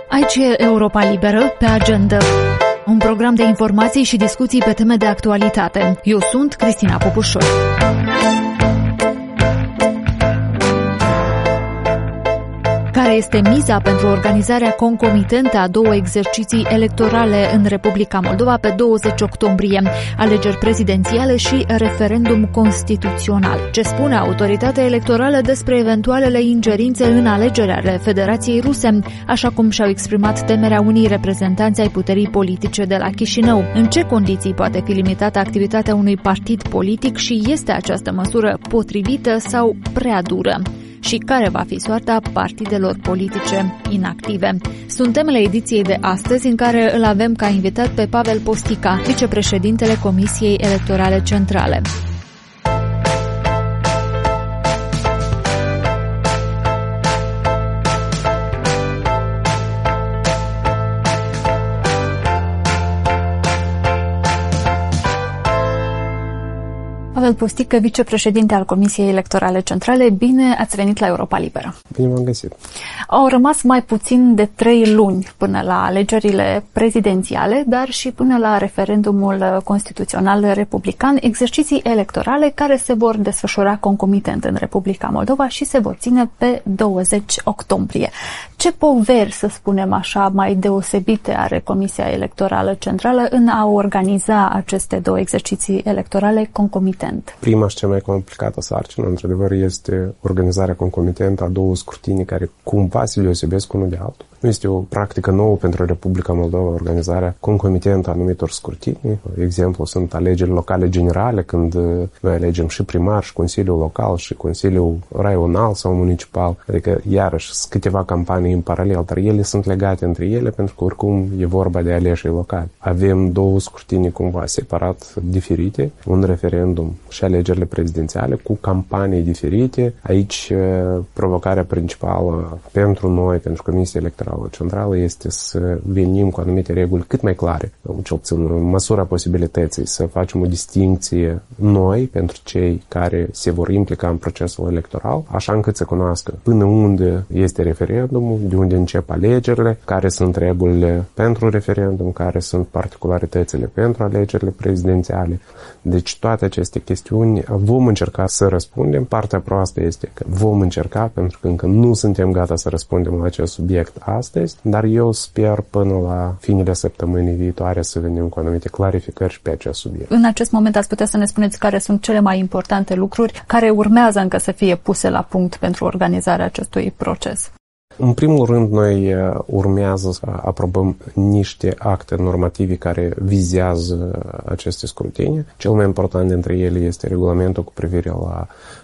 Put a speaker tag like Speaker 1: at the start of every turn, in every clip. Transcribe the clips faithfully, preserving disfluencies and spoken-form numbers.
Speaker 1: Aici e Europa Liberă, pe agenda. Un program de informații și discuții pe teme de actualitate. Eu sunt Cristina Popușoi. Care este miza pentru organizarea concomitentă a două exerciții electorale în Republica Moldova pe douăzeci octombrie, alegeri prezidențiale și referendum constituțional? Ce spune autoritatea electorală despre eventualele ingerințe în alegerea ale Federației Ruse, așa cum și-au exprimat temerea unii reprezentanți ai puterii politice de la Chișinău? În ce condiții poate fi limitată activitatea unui partid politic și este această măsură potrivită sau prea dură? Și care va fi soarta partidelor politice inactive? Sunt temele ediției de astăzi, în care îl avem ca invitat pe Pavel Postica, vicepreședintele Comisiei Electorale Centrale. Pavel Postica, vicepreședinte al Comisiei Electorale Centrale, bine ați venit la Europa Liberă.
Speaker 2: Bine v-am găsit.
Speaker 1: Au rămas mai puțin de trei luni până la alegerile prezidențiale, dar și până la referendumul constituțional republican, exerciții electorale care se vor desfășura concomitent în Republica Moldova și se vor ține pe douăzeci octombrie. Ce poveri, să spunem așa, mai deosebite are Comisia Electorală Centrală în a organiza aceste două exerciții electorale concomitent?
Speaker 2: Prima și cea mai complicată sarcină, într-adevăr, este organizarea concomitentă a două scrutinii care cumva se deosebesc unul de altul. Nu este o practică nouă pentru Republica Moldova organizarea concomitentă a anumitor scrutinii. Exemplu sunt alegerile locale generale, când noi alegem și primar, și Consiliul Local, și Consiliul Raional sau Municipal. Adică, iarăși, sunt câteva campanii în paralel, dar ele sunt legate între ele pentru că, oricum, e vorba de aleșii locali. Avem două scrutinii cumva separat, diferite, un referendum și alegerile prezidențiale cu campanii diferite. Aici, provocarea principală pentru noi, pentru Comisia Electorală Centrală, este să venim cu anumite reguli cât mai clare, cel puțin în măsura posibilității, să facem o distincție noi pentru cei care se vor implica în procesul electoral, așa încât să cunoască până unde este referendumul, de unde încep alegerile, care sunt regulile pentru referendum, care sunt particularitățile pentru alegerile prezidențiale. Deci toate aceste chestiuni vom încerca să răspundem. Partea proastă este că vom încerca, pentru că încă nu suntem gata să răspundem la acest subiect astăzi, dar eu sper până la finele săptămânii viitoare să venim cu anumite clarificări și pe acest subiect.
Speaker 1: În acest moment ați putea să ne spuneți care sunt cele mai importante lucruri care urmează încă să fie puse la punct pentru organizarea acestui proces?
Speaker 2: În primul rând, noi urmează să aprobăm niște acte normative care vizează aceste scrutinii. Cel mai important dintre ele este regulamentul cu privire la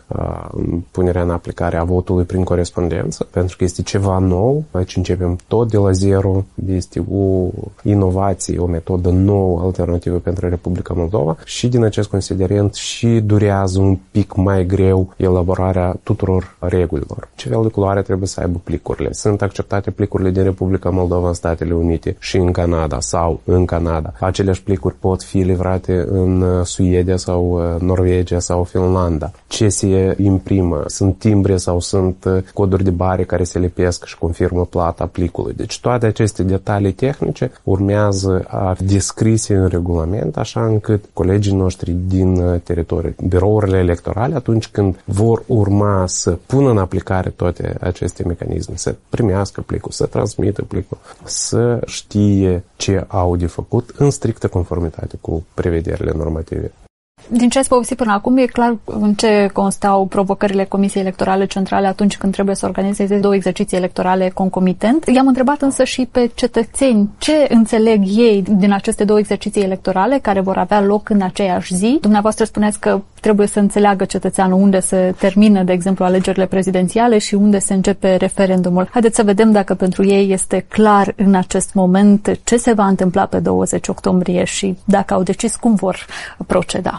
Speaker 2: uh, punerea în aplicare a votului prin corespondență, pentru că este ceva nou. Aici începem tot de la zero. Este o inovație, o metodă nouă, alternativă pentru Republica Moldova și din acest considerent și durează un pic mai greu elaborarea tuturor regulilor. Ce fel de culoare trebuie să aibă plicurile? Sunt acceptate plicurile din Republica Moldova în Statele Unite și în Canada sau în Canada. Aceleași plicuri pot fi livrate în Suedia sau Norvegia sau Finlanda. Ce se imprimă? Sunt timbre sau sunt coduri de bare care se lipesc și confirmă plata plicului. Deci toate aceste detalii tehnice urmează a fi descrise în regulament, așa încât colegii noștri din teritoriu, birourile electorale, atunci când vor urma să pună în aplicare toate aceste mecanisme, să primească plicul, să transmită plicul, să știe ce au de făcut în strictă conformitate cu prevederile normative.
Speaker 1: Din ce ați povestit până acum, e clar în ce constau provocările Comisiei Electorale Centrale atunci când trebuie să organizeze două exerciții electorale concomitent. I-am întrebat însă și pe cetățeni ce înțeleg ei din aceste două exerciții electorale care vor avea loc în aceeași zi. Dumneavoastră spuneați că trebuie să înțeleagă cetățeanul unde se termină, de exemplu, alegerile prezidențiale și unde se începe referendumul. Haideți să vedem dacă pentru ei este clar în acest moment ce se va întâmpla pe douăzeci octombrie și dacă au decis cum vor proceda.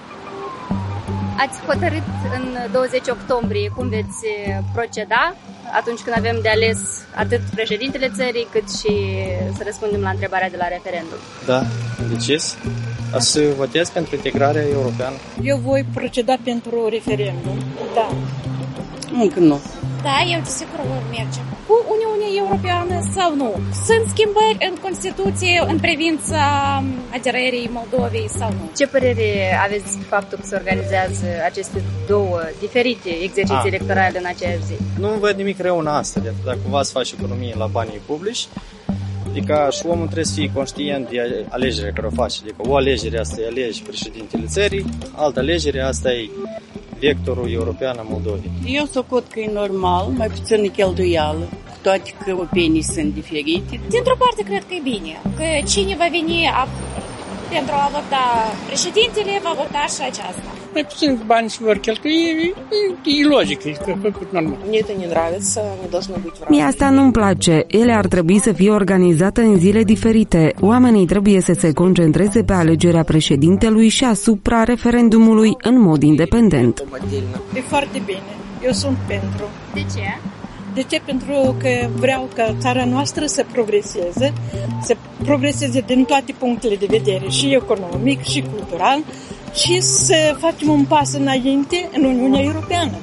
Speaker 3: Ați hotărât în douăzeci octombrie cum veți proceda atunci când avem de ales atât președintele țării cât și să răspundem la întrebarea de la referendum.
Speaker 4: Da, am decis. A să votez pentru integrarea europeană.
Speaker 5: Eu voi proceda pentru referendum, da.
Speaker 6: Încă nu.
Speaker 5: Da, eu desigur mergem. Cu Uniunea Europeană sau nu? Sunt schimbări în Constituție în privința aderării Moldovei sau nu?
Speaker 3: Ce părere aveți despre faptul că se organizează aceste două diferite exerciții A. electorale în aceeași zi?
Speaker 4: Nu văd nimic rău în asta, dacă cumva să faci economie la banii publici. Adică și omul trebuie să fie conștient de alegerea care o face. Adică o alegere asta e alegi președintele țării, altă alegere asta e vectorul european al Moldovei.
Speaker 6: Eu socot că e normal, mai puțin cheltuială, cu toate că opinii sunt diferite.
Speaker 5: Dintr-o parte cred că e bine, că cine va veni a, pentru a vota președintele, va vota și aceasta.
Speaker 7: Mai puțin bani se vor cheltui, e, e logic, e făcut normal.
Speaker 8: Мне это не nравится, не должно быть в
Speaker 9: Mie asta nu-mi place. Ele ar trebui să fie organizate în zile diferite. Oamenii trebuie să se concentreze pe alegerea președintelui și asupra referendumului în mod independent.
Speaker 10: E foarte bine. Eu sunt pentru.
Speaker 3: De ce?
Speaker 10: De ce? Pentru că vreau ca țara noastră să progreseze, să progreseze din toate punctele de vedere, și economic, și cultural, și să facem un pas înainte în Uniunea Europeană.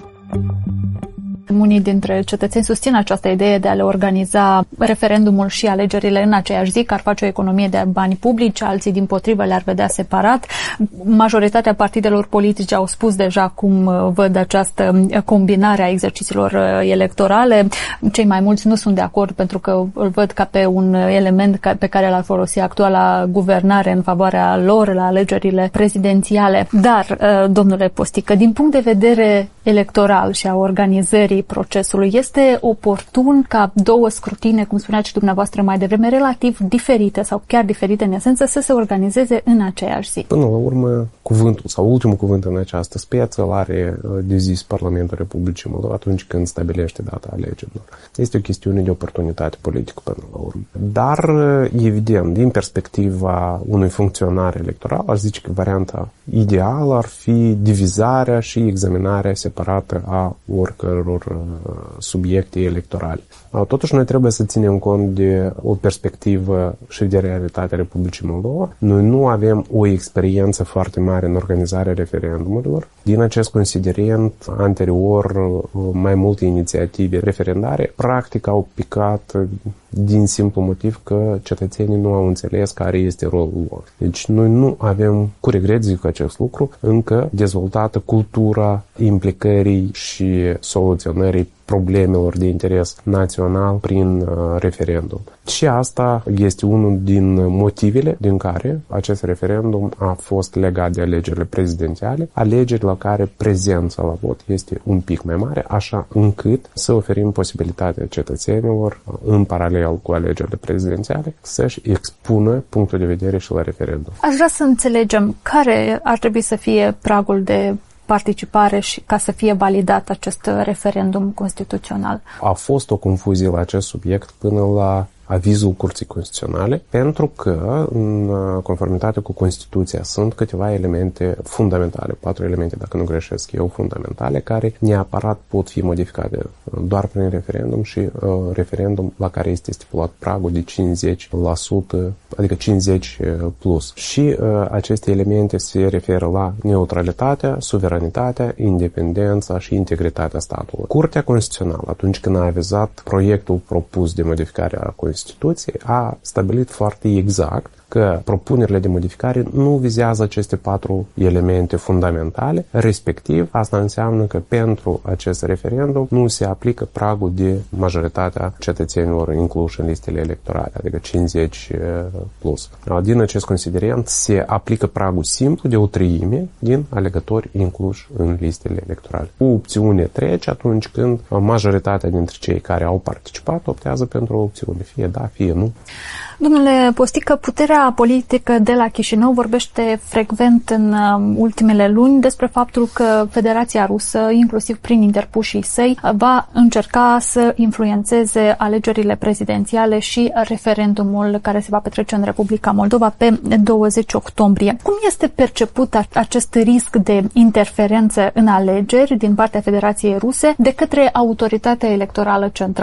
Speaker 1: Unii dintre cetățeni susțin această idee de a le organiza referendumul și alegerile în aceeași zi, că ar face o economie de bani publici, alții dimpotrivă le-ar vedea separat. Majoritatea partidelor politice au spus deja cum văd această combinare a exercițiilor electorale. Cei mai mulți nu sunt de acord pentru că îl văd ca pe un element pe care l-ar folosi actuala guvernare în favoarea lor la alegerile prezidențiale. Dar, domnule Postică, din punct de vedere electoral și a organizării procesului, este oportun ca două scrutine, cum spuneați și dumneavoastră mai devreme, relativ diferite sau chiar diferite în esență, să se organizeze în aceeași zi?
Speaker 2: Până la urmă, cuvântul sau ultimul cuvânt în această speță îl are de zis Parlamentul Republicii Moldova atunci când stabilește data alegerilor. Este o chestiune de oportunitate politică până la urmă. Dar, evident, din perspectiva unui funcționar electoral, aș zice că varianta ideală ar fi divizarea și examinarea separată a oricăror subiecte electorale. Totuși, noi trebuie să ținem cont de o perspectivă și de realitatea Republicii Moldova. Noi nu avem o experiență foarte mare în organizarea referendumurilor. Din acest considerent, anterior, mai multe inițiative referendare, practic, au picat din simplu motiv că cetățenii nu au înțeles care este rolul lor. Deci, noi nu avem, cu regret zic acest lucru, încă dezvoltată cultura implicării și soluționării problemelor de interes național prin uh, referendum. Și asta este unul din motivele din care acest referendum a fost legat de alegerile prezidențiale, alegeri la care prezența la vot este un pic mai mare, așa încât să oferim posibilitatea cetățenilor, în paralel cu alegerile prezidențiale, să-și expună punctul de vedere și la referendum.
Speaker 1: Aș vrea să înțelegem care ar trebui să fie pragul de participare și ca să fie validat acest referendum constituțional.
Speaker 2: A fost o confuzie la acest subiect până la avizul Curții Constituționale, pentru că, în conformitate cu Constituția, sunt câteva elemente fundamentale, patru elemente, dacă nu greșesc eu, fundamentale, care neapărat pot fi modificate doar prin referendum și uh, referendum la care este stipulat pragul de cincizeci la sută, adică cincizeci plus. Și uh, aceste elemente se referă la neutralitatea, suveranitatea, independența și integritatea statului. Curtea Constituțională, atunci când a avizat proiectul propus de modificare a Constituției, Constituției, a stabilit foarte exact că propunerile de modificare nu vizează aceste patru elemente fundamentale, respectiv asta înseamnă că pentru acest referendum nu se aplică pragul de majoritatea cetățenilor incluși în listele electorale, adică cincizeci plus. Din acest considerent se aplică pragul simplu de o treime din alegători incluși în listele electorale. Cu opțiune trece atunci când majoritatea dintre cei care au participat optează pentru o opțiune, fie da, fie nu.
Speaker 1: Domnule Postică, puterea politică de la Chișinău vorbește frecvent în ultimele luni despre faptul că Federația Rusă, inclusiv prin interpușii săi, va încerca să influențeze alegerile prezidențiale și referendumul care se va petrece în Republica Moldova pe douăzeci octombrie. Cum este perceput acest risc de interferență în alegeri din partea Federației Ruse de către autoritatea electorală centrală?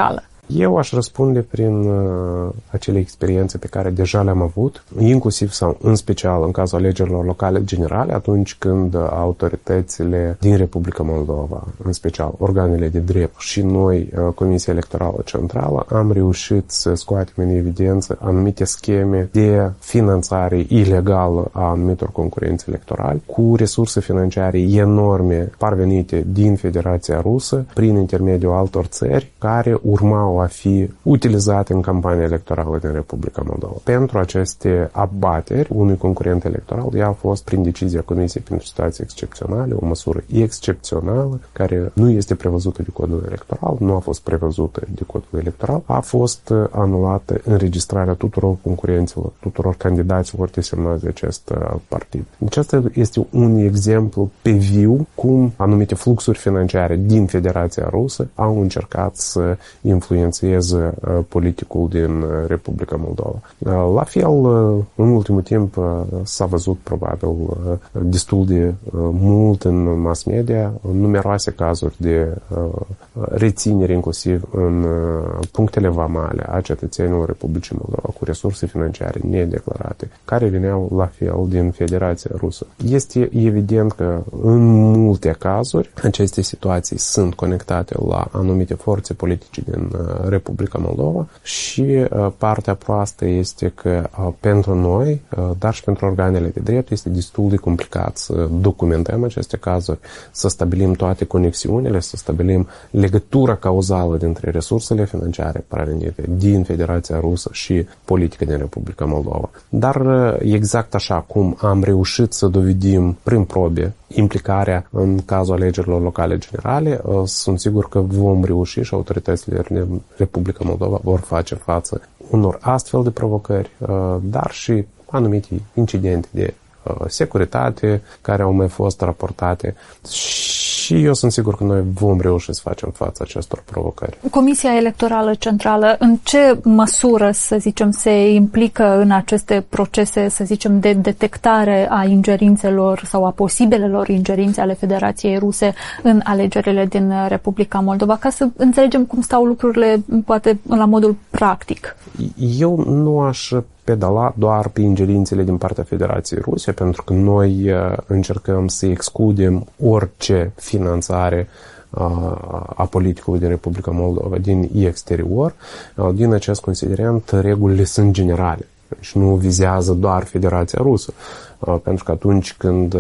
Speaker 2: Eu aș răspunde prin uh, acele experiențe pe care deja le-am avut, inclusiv sau în special în cazul alegerilor locale generale, atunci când autoritățile din Republica Moldova, în special organele de drept și noi, uh, Comisia Electorală Centrală, am reușit să scoatem în evidență anumite scheme de finanțare ilegală a anumitor concurenți electorali cu resurse financiare enorme parvenite din Federația Rusă prin intermediul altor țări care urmau a fi utilizate în campania electorală din Republica Moldova. Pentru aceste abateri unui concurent electoral, ea a fost prin decizia Comisiei pentru Situații Excepționale, o măsură excepțională care nu este prevăzută de codul electoral, nu a fost prevăzută de codul electoral, a fost anulată înregistrarea tuturor concurenților, tuturor candidaților desemnați de acest partid. Deci asta este un exemplu pe viu cum anumite fluxuri financiare din Federația Rusă au încercat să influențeze politicul din Republica Moldova. La fel, în ultimul timp s-a văzut probabil destul de mult în mass media numeroase cazuri de reținere inclusiv în punctele vamale a cetățenilor Republicii Moldova cu resurse financiare nedeclarate, care veneau la fel din Federația Rusă. Este evident că în multe cazuri aceste situații sunt conectate la anumite forțe politice din Republica Moldova și partea proastă este că pentru noi, dar și pentru organele de drept, este destul de complicat să documentăm aceste cazuri, să stabilim toate conexiunile, să stabilim legătura cauzală dintre resursele financiare provenite din Federația Rusă și politica din Republica Moldova. Dar exact așa cum am reușit să dovedim prin probe implicarea în cazul alegerilor locale generale, sunt sigur că vom reuși și autoritățile din Republica Moldova vor face față unor astfel de provocări, dar și anumite incidente de securitate care au mai fost raportate și eu sunt sigur că noi vom reuși să facem față acestor provocări.
Speaker 1: Comisia Electorală Centrală, în ce măsură, să zicem, se implică în aceste procese, să zicem, de detectare a ingerințelor sau a posibilelor ingerințe ale Federației Ruse în alegerile din Republica Moldova, ca să înțelegem cum stau lucrurile, poate, la modul practic? Eu nu aș pedala doar pe ingerințele din partea Federației Ruse, pentru că noi încercăm să excludem orice finanțare a politicului din Republica Moldova din exterior. Din acest considerent, regulile sunt generale și nu vizează doar Federația Rusă. Pentru că atunci când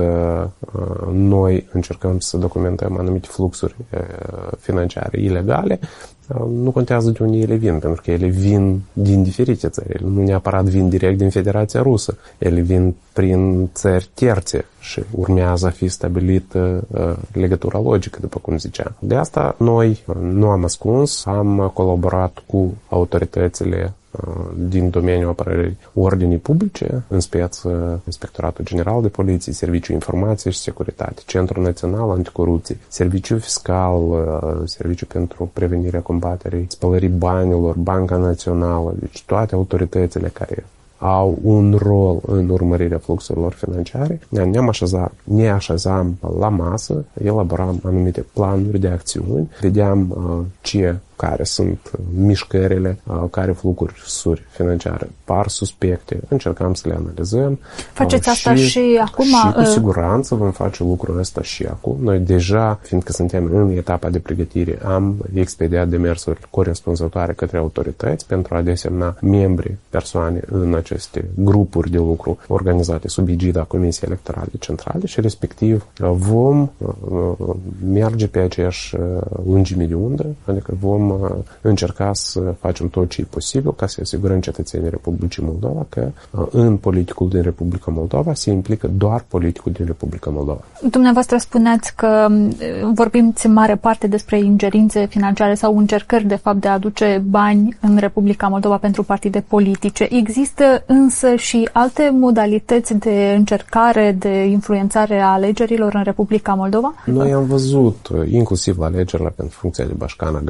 Speaker 1: noi încercăm să documentăm anumite fluxuri financiare ilegale, nu contează de unde ele vin, pentru că ele vin din diferite țări. Ele nu neapărat vin direct din Federația Rusă. Ele vin prin țări terțe și urmează a fi stabilită legătura logică, după cum ziceam. De asta noi nu am ascuns, am colaborat cu autoritățile din domeniul apărării ordinii publice, în speță Inspectoratul General de Poliție, Serviciul Informației și Securitate, Centrul Național Anticorupție, Serviciul Fiscal, Serviciul pentru Prevenirea Combaterii Spălării Banilor, Banca Națională, deci toate autoritățile care au un rol în urmărirea fluxurilor financiare. Ne-am așezat, ne așezam la masă, elaboram anumite planuri de acțiuni, vedeam uh, ce care sunt mișcările, care fluxuri financiare par suspecte, încercăm să le analizăm. Faceți asta și, și acum?
Speaker 2: Și cu siguranță vom face lucrul ăsta și acum. Noi deja, fiindcă suntem în etapa de pregătire, am expediat demersuri corespunzătoare către autorități pentru a desemna membri, persoane în aceste grupuri de lucru organizate sub egida Comisiei Electorale Centrale și respectiv vom merge pe aceeași lungime de undă, adică vom încerca să facem tot ce e posibil ca să asigurăm cetățenii Republicii Moldova că în politicul din Republica Moldova se implică doar politicul din Republica Moldova.
Speaker 1: Dumneavoastră spuneați că vorbim în mare parte despre ingerințe financiare sau încercări de fapt de a aduce bani în Republica Moldova pentru partide politice. Există însă și alte modalități de încercare de influențare a alegerilor în Republica Moldova?
Speaker 2: Noi am văzut, inclusiv la alegerile pentru funcția de Bașcana Găgăuzi,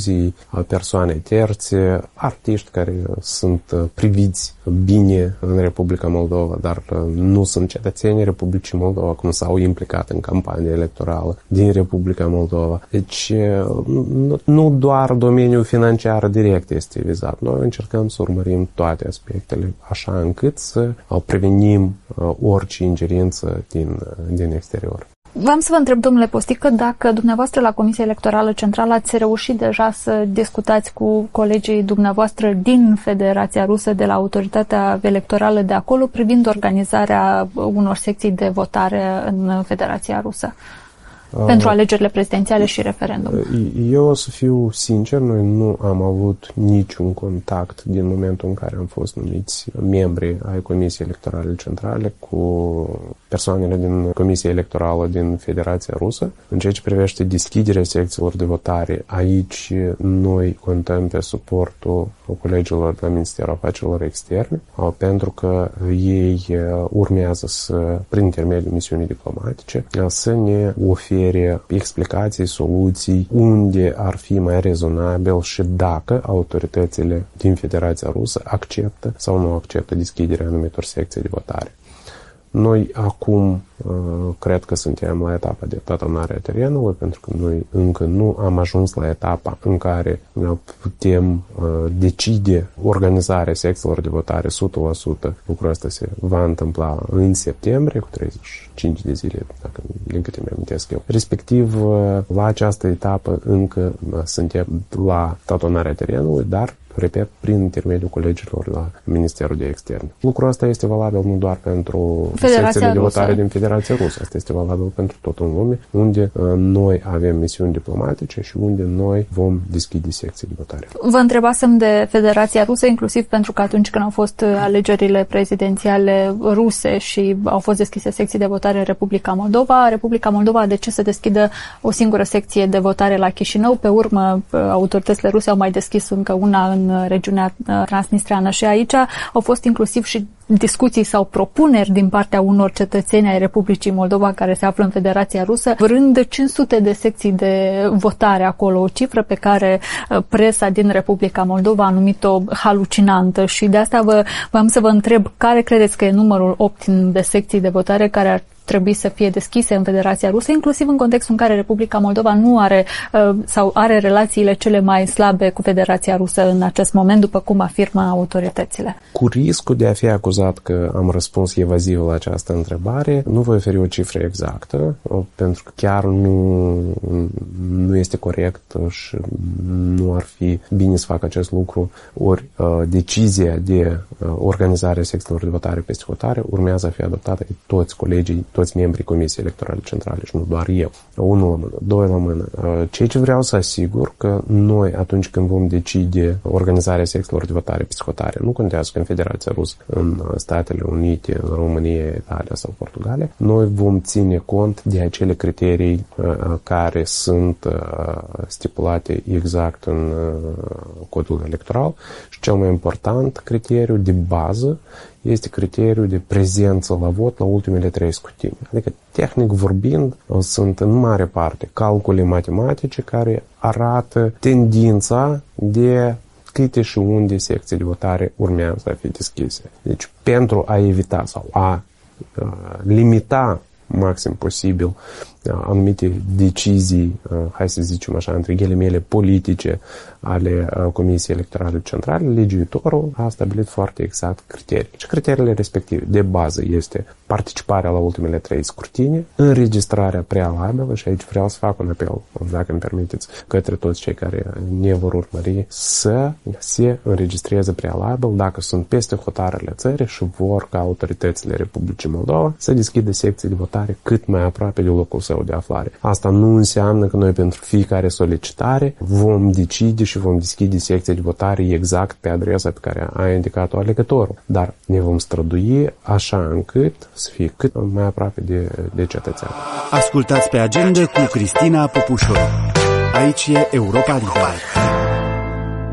Speaker 2: aluzii, persoane terțe, artiști care sunt priviți bine în Republica Moldova, dar nu sunt cetățenii Republicii Moldova, cum s-au implicat în campania electorală din Republica Moldova. Deci nu doar domeniul financiar direct este vizat. Noi încercăm să urmărim toate aspectele așa încât să prevenim orice ingerință din, din exterior.
Speaker 1: V-am să vă întreb, domnule Postică, dacă dumneavoastră la Comisia Electorală Centrală ați reușit deja să discutați cu colegii dumneavoastră din Federația Rusă, de la autoritatea electorală de acolo, privind organizarea unor secții de votare în Federația Rusă pentru alegerile prezidențiale și referendum.
Speaker 2: Eu o să fiu sincer, noi nu am avut niciun contact din momentul în care am fost numiți membri ai Comisiei Electorale Centrale cu persoanele din Comisia Electorală din Federația Rusă. În ceea ce privește deschiderea secțiilor de votare, aici noi contăm pe suportul colegilor de la Ministerul Afacerilor Externe, pentru că ei urmează să, prin intermediul misiunii diplomatice, să ne ofere explicații, soluții, unde ar fi mai rezonabil și dacă autoritățile din Federația Rusă acceptă sau nu acceptă deschiderea anumitor secții de votare. Noi acum cred că suntem la etapa de tatonare a terenului, pentru că noi încă nu am ajuns la etapa în care putem decide organizarea secțiilor de votare o sută la sută. Lucrul ăsta se va întâmpla în septembrie, cu treizeci și cinci de zile, dacă din câte mi-amintesc eu. Respectiv, la această etapă încă suntem la tatonarea terenului, dar repet, prin intermediul colegilor la Ministerul de Externe. Lucrul ăsta este valabil nu doar pentru secțiile de votare din Federația Rusă, asta este valabil pentru tot în lume, unde uh, noi avem misiuni diplomatice și unde noi vom deschide secții de votare.
Speaker 1: Vă întrebasem de Federația Rusă, inclusiv pentru că atunci când au fost alegerile prezidențiale ruse și au fost deschise secții de votare în Republica Moldova, Republica Moldova a decis să deschidă o singură secție de votare la Chișinău. Pe urmă, autoritățile ruse au mai deschis încă una în regiunea transnistreană și aici au fost inclusiv și discuții sau propuneri din partea unor cetățeni ai Republicii Moldova care se află în Federația Rusă, vrând cinci sute de secții de votare acolo, o cifră pe care presa din Republica Moldova a numit-o halucinantă și de asta vă, v-am să vă întreb care credeți că e numărul optim de secții de votare care ar trebui să fie deschise în Federația Rusă, inclusiv în contextul în care Republica Moldova nu are sau are relațiile cele mai slabe cu Federația Rusă în acest moment, după cum afirmă autoritățile.
Speaker 2: Cu riscul de a fi acuzat că am răspuns evaziv la această întrebare, nu voi oferi o cifră exactă, pentru că chiar nu, nu este corect și nu ar fi bine să fac acest lucru, ori decizia de organizare a secțiilor de votare peste hotare urmează a fi adoptată de toți colegii, toți membrii Comisiei Electorale Centrale și nu doar eu. Unul la mână, doi la mână. Ceea ce vreau să asigur că noi, atunci când vom decide organizarea secțiilor de votare peste hotare, nu contează că în Federația Rusă, în Statele Unite, în România, Italia sau Portugalia, noi vom ține cont de acele criterii care sunt stipulate exact în codul electoral și cel mai important criteriu de bază este criteriul de prezență la vot la ultimele trei scrutini. Adică, tehnic vorbind, sunt în mare parte calcule matematice care arată tendința de câte și unde secții de votare urmează să fie deschise. Deci, pentru a evita sau a, a limita maxim posibil anumite decizii, hai să zicem așa, între ghilimele politice ale Comisiei Electorale Centrale, legiuitorul a stabilit foarte exact criterii. Și criteriile respective de bază este participarea la ultimele trei scrutine, înregistrarea prealabilă, și aici vreau să fac un apel, dacă îmi permiteți, către toți cei care ne vor urmări, să se înregistreze prealabil dacă sunt peste hotarele țării și vor ca autoritățile Republicii Moldova să deschidă secții de votare cât mai aproape de locul său de aflare. Asta nu înseamnă că noi pentru fiecare solicitare vom decide și vom deschide secții de votare exact pe adresa pe care a indicat-o alegătorul, dar ne vom strădui așa încât să fie cât mai aproape de, de cetățean.
Speaker 11: Ascultați pe Agenda cu Cristina Popușoru. Aici e Europa Liberă.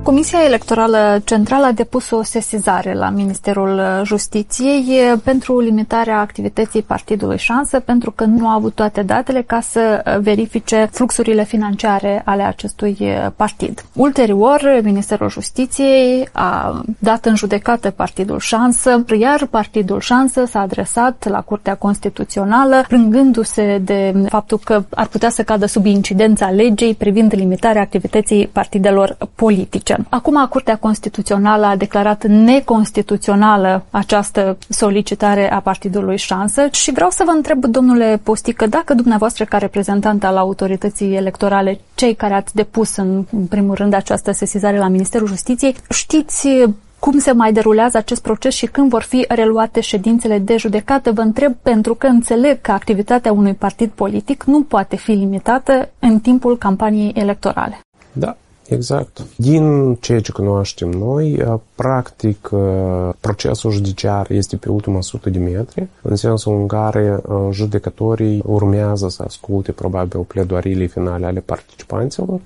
Speaker 1: Comisia Electorală Centrală a depus o sesizare la Ministerul Justiției pentru limitarea activității partidului Șansă, pentru că nu a avut toate datele ca să verifice fluxurile financiare ale acestui partid. Ulterior, Ministerul Justiției a dat în judecată partidul Șansă, iar partidul Șansă s-a adresat la Curtea Constituțională, plângându-se de faptul că ar putea să cadă sub incidența legii privind limitarea activității partidelor politice. Acum, Curtea Constituțională a declarat neconstituțională această solicitare a partidului Șansă și vreau să vă întreb, domnule Postică, dacă dumneavoastră, ca reprezentant al autorității electorale, cei care ați depus în primul rând această sesizare la Ministerul Justiției, știți cum se mai derulează acest proces și când vor fi reluate ședințele de judecată? Vă întreb pentru că înțeleg că activitatea unui partid politic nu poate fi limitată în timpul campaniei electorale.
Speaker 2: Da. Exact. Din ceea ce cunoaștem noi, practic, procesul judiciar este pe ultima sută de metri, în sensul în care judecătorii urmează să asculte probabil pledoariile finale ale participanților,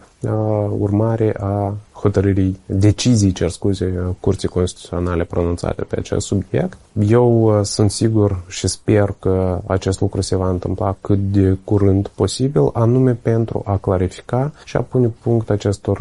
Speaker 2: urmare a hotărârii, decizii, cer scuze, Curții Constituționale pronunțate pe acest subiect. Eu sunt sigur și sper că acest lucru se va întâmpla cât de curând posibil, anume pentru a clarifica și a pune punct acestor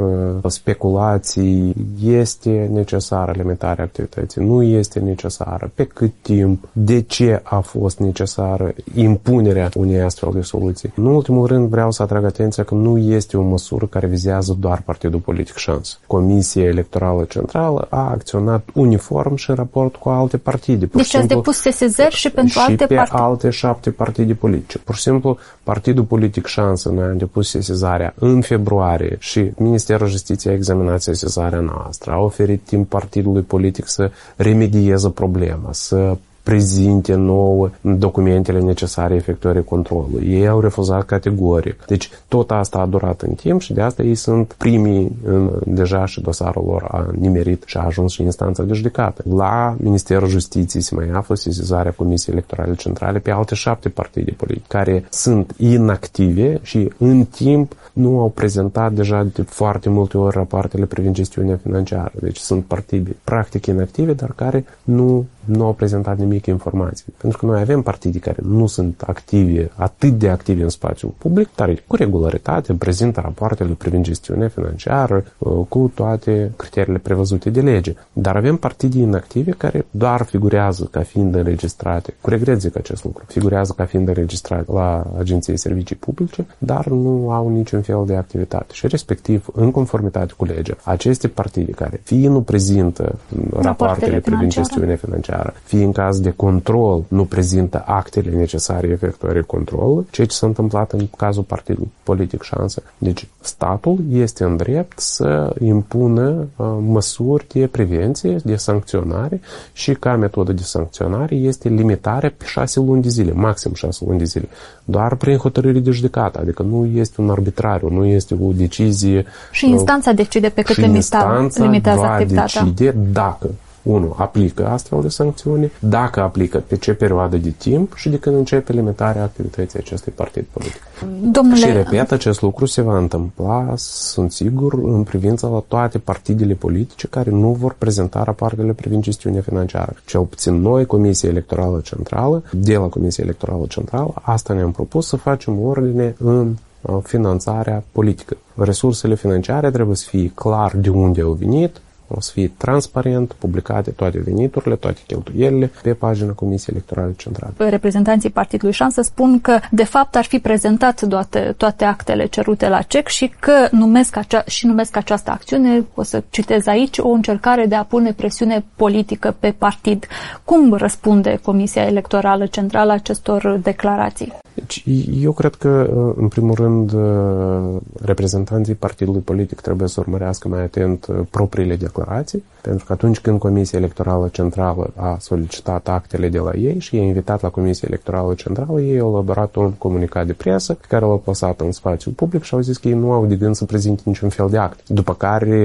Speaker 2: speculații. Este necesară limitarea activității, nu este necesară, pe cât timp, de ce a fost necesară impunerea unei astfel de soluții. În ultimul rând vreau să atrag atenția că nu este o măsură care vizează doar partidul politic Șansă. Comisia Electorală Centrală a acționat uniform și în raport cu alte partide. Pur
Speaker 1: deci ați depus sesizări și pentru
Speaker 2: și
Speaker 1: alte
Speaker 2: pe
Speaker 1: partide?
Speaker 2: alte șapte partide politice. Pur și simplu, Partidul Politic Șansă, noi am depus sesizarea în februarie și Ministerul Justiției a examinat sesizarea noastră, a oferit timp partidului politic să remedieze problema, să prezinte nouă documentele necesare efectuării controlului. Ei au refuzat categoric. Deci tot asta a durat în timp și de asta ei sunt primii în, deja și dosarul lor a nimerit și a ajuns și în instanța de judecată. La Ministerul Justiției se mai află sesizarea Comisiei Electorale Centrale pe alte șapte partide politice care sunt inactive și în timp nu au prezentat deja de foarte multe ori rapoartele privind gestiunea financiară. Deci sunt partide practic inactive, dar care nu, nu au prezentat nimic informații. Pentru că noi avem partide care nu sunt active, atât de active în spațiul public, dar cu regularitate prezintă rapoartele privind gestiunea financiară cu toate criteriile prevăzute de lege. Dar avem partide inactive care doar figurează ca fiind înregistrate. Cu regret zic acest lucru. Figurează ca fiind înregistrate la Agenției Servicii Publice, dar nu au niciun fel de activitate. Și respectiv, în conformitate cu legea, aceste partide care fie nu prezintă rapoartele privind gestiunea financiară, fie în caz de control nu prezintă actele necesare efectuării controlului, ceea ce s-a întâmplat în cazul partidului politic Șansă. Deci statul este în drept să impună uh, măsuri de prevenție, de sancționare și ca metodă de sancționare este limitarea pe șase luni de zile, maxim șase luni de zile, doar prin hotărâre de judecată, adică nu este un arbitrariu, nu este o decizie.
Speaker 1: Și instanța uh, decide pe cât limita, limitează activitatea.
Speaker 2: Și instanța va decide dacă unu, aplică astfel de sancțiuni, dacă aplică pe ce perioadă de timp și de când începe limitarea activității acestui partid politic.
Speaker 1: Domnule...
Speaker 2: Și repet, acest lucru se va întâmpla, sunt sigur, în privința la toate partidele politice care nu vor prezenta rapoartele privind gestiunea financiară. Cel puțin noi, Comisia Electorală Centrală, de la Comisia Electorală Centrală, asta ne-am propus să facem ordine în finanțarea politică. Resursele financiare trebuie să fie clar de unde au venit, o să fie transparent, publicate toate veniturile, toate cheltuielile pe pagina Comisiei Electorale Centrale.
Speaker 1: Reprezentanții Partidului Șansă spun că, de fapt, ar fi prezentat toate, toate actele cerute la C E C și că numesc acea, și numesc această acțiune, o să citez aici, o încercare de a pune presiune politică pe partid. Cum răspunde Comisia Electorală Centrală acestor declarații?
Speaker 2: Deci, eu cred că, în primul rând, reprezentanții partidului politic trebuie să urmărească mai atent propriile declarații, pentru că atunci când Comisia Electorală Centrală a solicitat actele de la ei și i-a invitat la Comisia Electorală Centrală, ei au elaborat un comunicat de presă pe care l-au plasat în spațiul public și au zis că ei nu au de gând să prezinte niciun fel de act. După care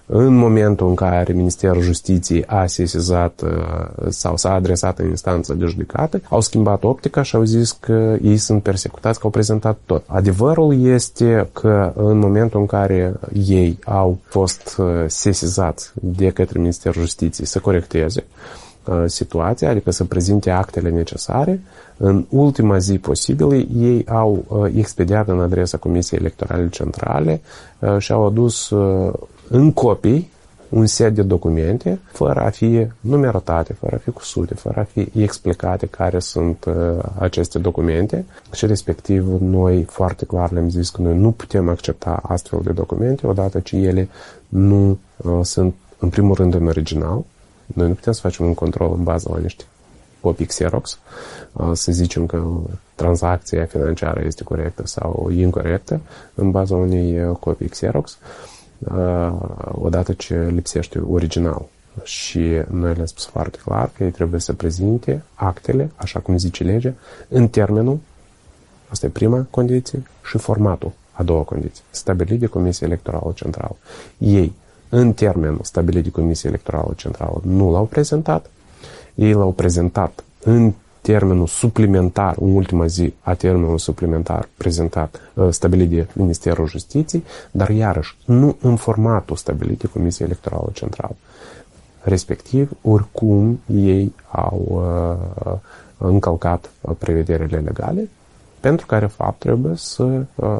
Speaker 2: În momentul în care Ministerul Justiției a sesizat sau s-a adresat în instanță de judecată, au schimbat optica și au zis că ei sunt persecutați, că au prezentat tot. Adevărul este că în momentul în care ei au fost sesizați de către Ministerul Justiției să corecteze situația, adică să prezinte actele necesare, în ultima zi posibilă ei au expediat în adresa Comisiei Electorale Centrale și au adus în copii un set de documente fără a fi numerotate, fără a fi cusute, fără a fi explicate care sunt uh, aceste documente și respectiv noi foarte clar le-am zis că noi nu putem accepta astfel de documente odată ce ele nu uh, sunt în primul rând în original. Noi nu putem să facem un control în bază la niște copii Xerox, uh, să zicem că tranzacția financiară este corectă sau incorrectă în baza unei uh, copii Xerox. Odată ce lipsește original. Și noi le-am spus foarte clar că ei trebuie să prezinte actele, așa cum zice legea, în termenul, asta e prima condiție, și formatul, a doua condiție, stabilit de Comisia Electorală Centrală. Ei, în termenul stabilit de Comisia Electorală Centrală, nu l-au prezentat, ei l-au prezentat în termenul suplimentar, în ultima zi a termenului suplimentar prezentat, stabilit de Ministerul Justiției, dar iarăși nu în formatul stabilit de Comisia Electorală Centrală. Respectiv, oricum ei au uh, încălcat prevederile legale, pentru care fapt trebuie să, uh,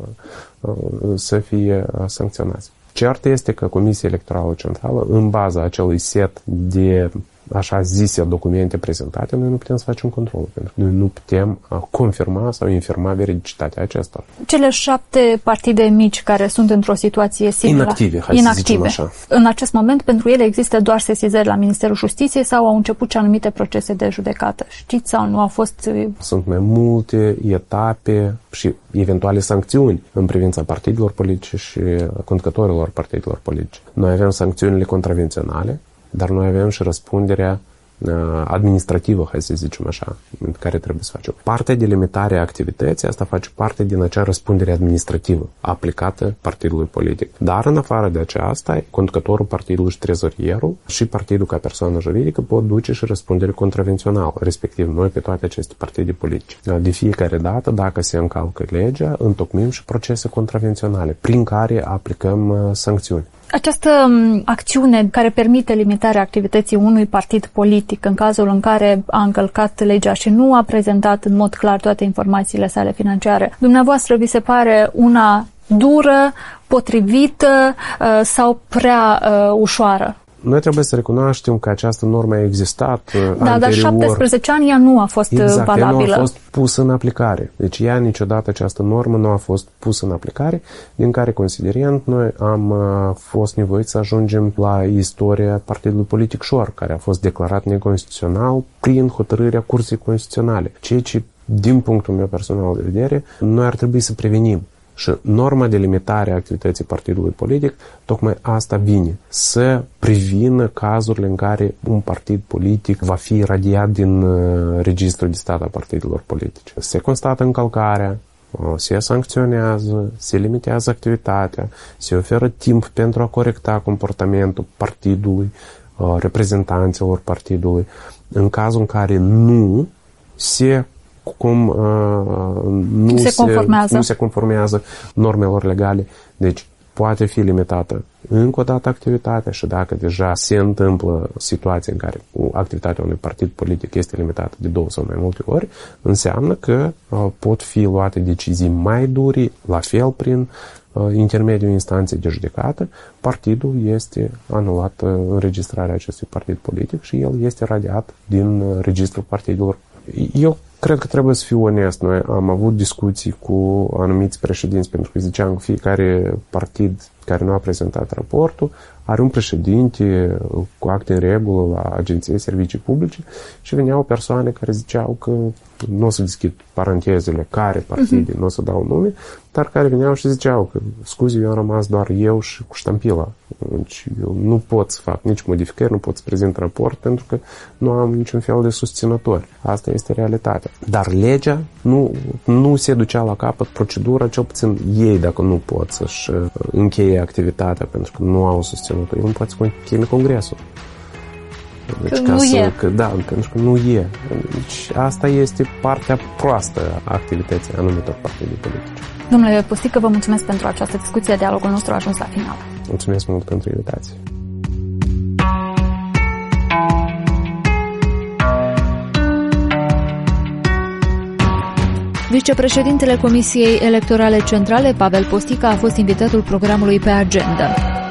Speaker 2: uh, să fie sancționați. Cert este că Comisia Electorală Centrală, în baza acelui set de așa zise documente prezentate, noi nu putem să facem control, pentru că noi nu putem confirma sau infirma veridicitatea acestora.
Speaker 1: Cele șapte partide mici care sunt într-o situație similară,
Speaker 2: inactive, hai
Speaker 1: inactive.
Speaker 2: să zicem așa.
Speaker 1: În acest moment, pentru ele există doar sesizări la Ministerul Justiției sau au început și anumite procese de judecată? Știți sau nu au fost?
Speaker 2: Sunt mai multe etape și eventuale sancțiuni în privința partidelor politice și conducătorilor partidelor politice. Noi avem sancțiunile contravenționale, dar noi avem și răspunderea administrativă, hai să zicem așa, care trebuie să facem. Partea de limitare a activității, asta face parte din acea răspundere administrativă aplicată partidului politic. Dar în afară de aceasta, conducătorul partidului și trezorierul și partidul ca persoană juridică pot duce și răspundere contravențională, respectiv noi pe toate aceste partide politice. De fiecare dată, dacă se încalcă legea, întocmim și procese contravenționale, prin care aplicăm sancțiuni.
Speaker 1: Această acțiune care permite limitarea activității unui partid politic în cazul în care a încălcat legea și nu a prezentat în mod clar toate informațiile sale financiare, dumneavoastră vi se pare una dură, potrivită sau prea uh, ușoară?
Speaker 2: Noi trebuie să recunoaștem că această normă a existat
Speaker 1: da,
Speaker 2: anterior.
Speaker 1: Dar șaptesprezece ani ea nu a fost
Speaker 2: exact,
Speaker 1: valabilă.
Speaker 2: Ea nu a fost pusă în aplicare. Deci ea niciodată această normă nu a fost pusă în aplicare, din care considerent noi am uh, fost nevoiți să ajungem la istoria partidului politic Șor, care a fost declarat neconstituțional prin hotărârea Curții Constituționale. Ceea ce, din punctul meu personal de vedere, noi ar trebui să prevenim. Și norma de limitare a activității partidului politic, tocmai asta vine, să prevină cazurile în care un partid politic va fi radiat din uh, registrul de stat a partidelor politice. Se constată încălcarea, uh, se sancționează, se limitează activitatea, se oferă timp pentru a corecta comportamentul partidului, uh, reprezentanților partidului. În cazul în care nu se cum uh, nu,
Speaker 1: se
Speaker 2: se,
Speaker 1: conformează.
Speaker 2: nu se conformează normelor legale. Deci poate fi limitată încă o dată activitatea și dacă deja se întâmplă situația în care activitatea unui partid politic este limitată de două sau mai multe ori, înseamnă că uh, pot fi luate decizii mai dure, la fel prin uh, intermediul instanței de judecată, partidul este anulat uh, înregistrarea acestui partid politic și el este radiat din uh, registrul partidelor. Eu cred că trebuie să fiu onest. Noi am avut discuții cu anumiți președinți, pentru că ziceam că fiecare partid care nu a prezentat raportul are un președinte cu acte în regulă la Agenției Servicii Publice și veneau persoane care ziceau că nu o să deschid parantezele care partide, uh-huh. nu o să dau nume, dar care veneau și ziceau că, scuze, eu am rămas doar eu și cu ștampila. Deci eu nu pot să fac nici modificări, nu pot să prezint raport pentru că nu am niciun fel de susținători. Asta este realitatea. Dar legea nu, nu se ducea la capăt procedura, cel puțin ei, dacă nu pot să-și încheie încheie activitatea pentru că nu au susținut. El nu poate să încheie congresul. Deci,
Speaker 1: că nu
Speaker 2: să,
Speaker 1: e.
Speaker 2: Că, da, pentru că nu e. Deci asta este partea proastă a activității anumitor partide politice.
Speaker 1: Domnule Postică, vă mulțumesc pentru această discuție. Dialogul nostru a ajuns la final.
Speaker 2: Mulțumesc mult pentru invitație.
Speaker 1: Vicepreședintele Comisiei Electorale Centrale, Pavel Postică, a fost invitatul programului Pe Agenda.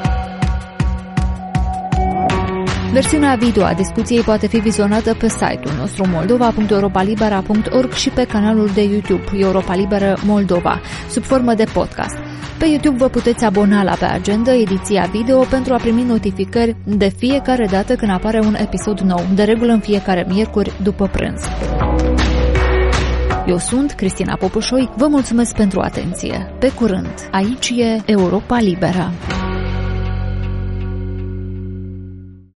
Speaker 1: Versiunea video a discuției poate fi vizionată pe site-ul nostru moldova punct europalibera punct org și pe canalul de YouTube Europa Liberă Moldova, sub formă de podcast. Pe YouTube vă puteți abona la Pe Agenda, ediția video, pentru a primi notificări de fiecare dată când apare un episod nou, de regulă în fiecare miercuri după prânz. Eu sunt Cristina Popușoi, vă mulțumesc pentru atenție. Pe curând, aici e Europa Liberă.